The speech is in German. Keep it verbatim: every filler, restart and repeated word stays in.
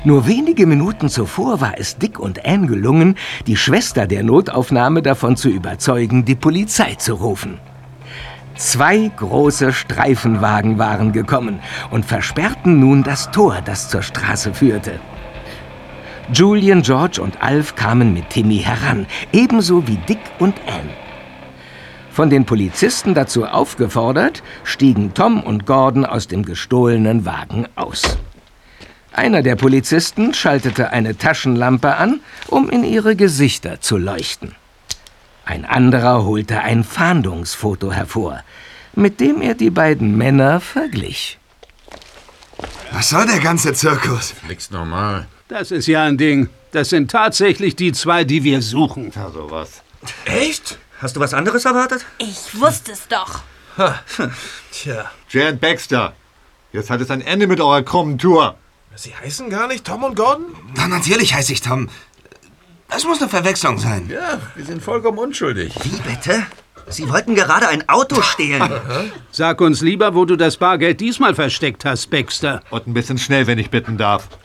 Nur wenige Minuten zuvor war es Dick und Anne gelungen, die Schwester der Notaufnahme davon zu überzeugen, die Polizei zu rufen. Zwei große Streifenwagen waren gekommen und versperrten nun das Tor, das zur Straße führte. Julian, George und Alf kamen mit Timmy heran, ebenso wie Dick und Anne. Von den Polizisten dazu aufgefordert, stiegen Tom und Gordon aus dem gestohlenen Wagen aus. Einer der Polizisten schaltete eine Taschenlampe an, um in ihre Gesichter zu leuchten. Ein anderer holte ein Fahndungsfoto hervor, mit dem er die beiden Männer verglich. Was soll der ganze Zirkus? Nix normal. Das ist ja ein Ding. Das sind tatsächlich die zwei, die wir suchen. Ja, sowas. Echt? Hast du was anderes erwartet? Ich wusste es doch. Ha. Tja. Jan Baxter, jetzt hat es ein Ende mit eurer krummen Tour. Sie heißen gar nicht Tom und Gordon? Na, natürlich heiße ich Tom. Das muss eine Verwechslung sein. Ja, wir sind vollkommen unschuldig. Wie bitte? Sie wollten gerade ein Auto stehlen. Sag uns lieber, wo du das Bargeld diesmal versteckt hast, Baxter. Und ein bisschen schnell, wenn ich bitten darf.